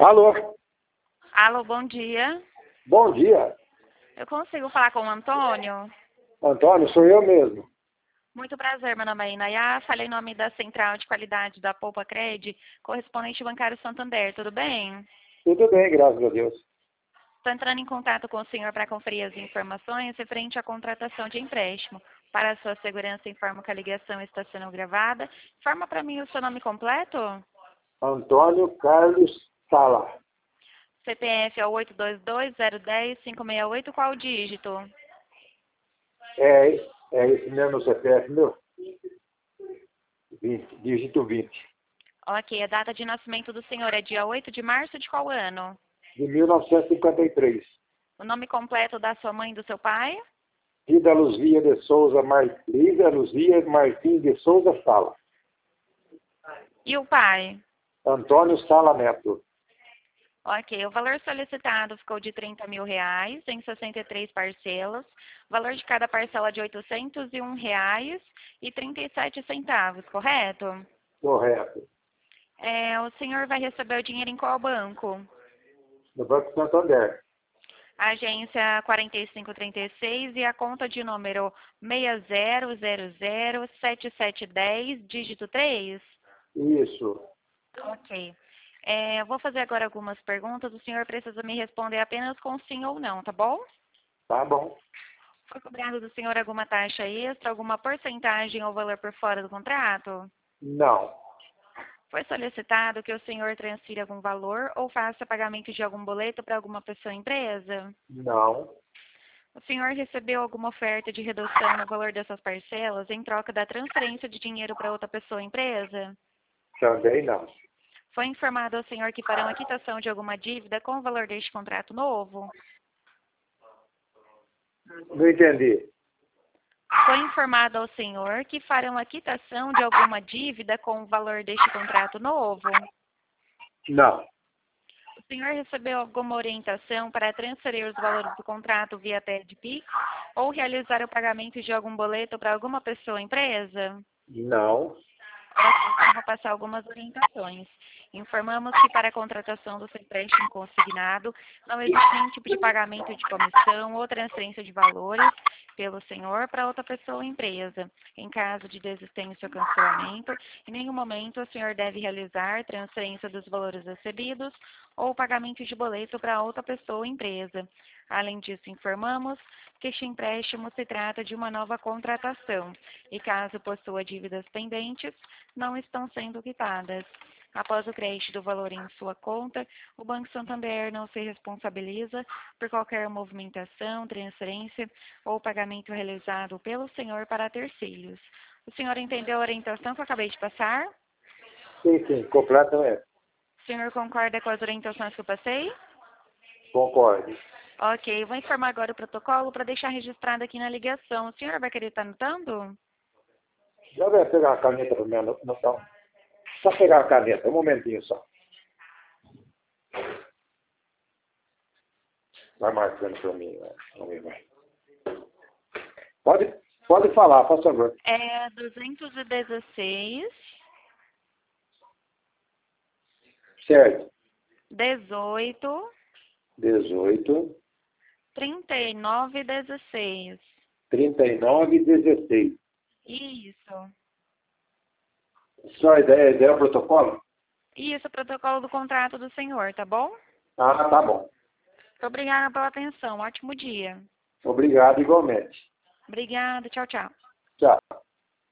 Alô? Alô, bom dia. Bom dia. Eu consigo falar com o Antônio? Antônio, sou eu mesmo. Muito prazer, meu nome é Inayá. Falei em nome da Central de Qualidade da Poupa Cred, correspondente bancário Santander, tudo bem? Tudo bem, graças a Deus. Estou entrando em contato com o senhor para conferir as informações referente à contratação de empréstimo. Para a sua segurança, informo que a ligação está sendo gravada. Informa para mim o seu nome completo? Antônio Carlos Sala. CPF é o 822-010-568, qual o dígito? É esse mesmo CPF, meu? 20, dígito 20. Ok, a data de nascimento do senhor é dia 8 de março de qual ano? De 1953. O nome completo da sua mãe e do seu pai? Lida Luzia de Souza Martins de Souza Sala. E o pai? Antônio Sala Neto. Ok, o valor solicitado ficou de R$ 30.000 em 63 parcelas. O valor de cada parcela de R$ 801,37, correto? Correto. O senhor vai receber o dinheiro em qual banco? No Banco Santander. A agência 4536 e a conta de número 60007710, dígito 3? Isso. Ok. Eu vou fazer agora algumas perguntas. O senhor precisa me responder apenas com sim ou não, tá bom? Tá bom. Foi cobrado do senhor alguma taxa extra, alguma porcentagem ou valor por fora do contrato? Não. Foi solicitado que o senhor transfira algum valor ou faça pagamento de algum boleto para alguma pessoa ou empresa? Não. O senhor recebeu alguma oferta de redução no valor dessas parcelas em troca da transferência de dinheiro para outra pessoa ou empresa? Também não. Foi informado ao senhor que farão a quitação de alguma dívida com o valor deste contrato novo? Não entendi. Foi informado ao senhor que farão a quitação de alguma dívida com o valor deste contrato novo? Não. O senhor recebeu alguma orientação para transferir os valores do contrato via TED-Pix ou realizar o pagamento de algum boleto para alguma pessoa ou empresa? Não. Ok, eu vou passar algumas orientações. Informamos que para a contratação do seu empréstimo consignado não existe nenhum tipo de pagamento de comissão ou transferência de valores pelo senhor para outra pessoa ou empresa. Em caso de desistência ou cancelamento, em nenhum momento o senhor deve realizar transferência dos valores recebidos ou pagamento de boleto para outra pessoa ou empresa. Além disso, informamos que este empréstimo se trata de uma nova contratação e, caso possua dívidas pendentes, não estão sendo quitadas. Após o crédito do valor em sua conta, o Banco Santander não se responsabiliza por qualquer movimentação, transferência ou pagamento realizado pelo senhor para terceiros. O senhor entendeu a orientação que eu acabei de passar? Sim, completamente. O senhor concorda com as orientações que eu passei? Concordo. Ok, vou informar agora o protocolo para deixar registrado aqui na ligação. O senhor vai querer estar anotando? Já vai pegar a caneta para mim anotar. Só pegar a caneta, um momentinho só. Vai marcando para mim, né? Vamos ver. Pode falar, por favor. 216, Certo. 18, 18, 39, 16. 39 e 16. Isso. Só a ideia é o protocolo? Isso, o protocolo do contrato do senhor, tá bom? Ah, tá bom. Muito obrigada pela atenção. Ótimo dia. Obrigado igualmente. Obrigada. Tchau, tchau. Tchau.